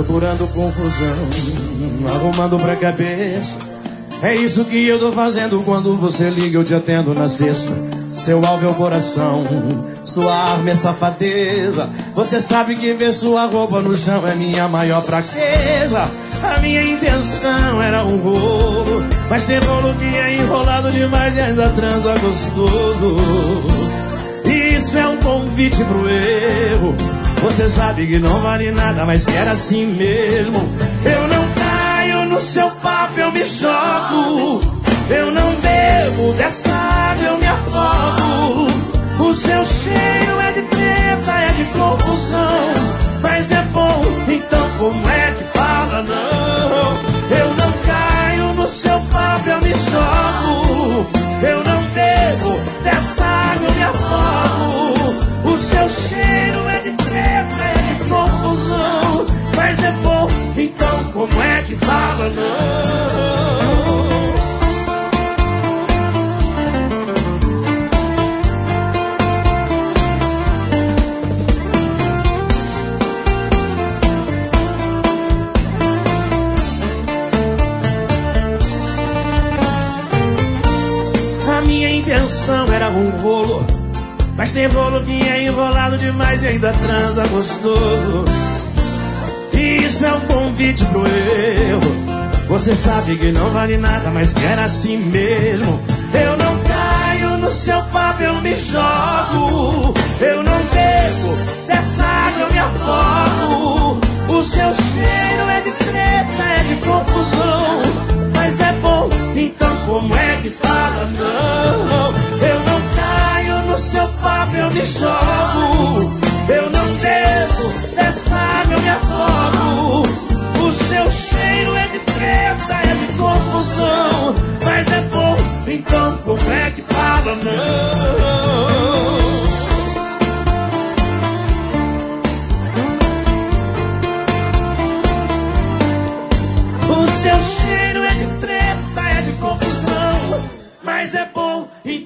procurando confusão, arrumando pra cabeça. É isso que eu tô fazendo quando você liga, eu te atendo na sexta. Seu alvo é o coração, sua arma é safadeza. Você sabe que ver sua roupa no chão é minha maior fraqueza. A minha intenção era um rolo, mas tem rolo que é enrolado demais e ainda transa gostoso. Isso é um convite pro erro. Você sabe que não vale nada, mas que era assim mesmo. Eu não caio no seu papo, eu me jogo. Eu não bebo dessa água, eu me afogo. O seu cheiro é de treta, é de confusão, mas é bom, então como é que fala não? Eu não caio no seu papo, eu me jogo. Eu não bebo dessa água, eu me afogo. O seu cheiro é de treta, é de confusão, mas é bom, então como é que fala não? Era um rolo, mas tem rolo que é enrolado demais e ainda transa gostoso. Isso é um convite pro erro. Você sabe que não vale nada, mas que era assim mesmo. Eu não caio no seu papo, eu me jogo. Eu não bebo dessa água, eu me afogo. O seu cheiro é de treta, é de confusão, mas é bom, então como é que fala não? Eu não caio no seu papo, eu me jogo. Eu não bebo dessa água, eu me afogo. O seu cheiro é de treta, é de confusão, mas é bom, então como é que fala não? O seu cheiro é de treta, é de confusão, mas é bom, então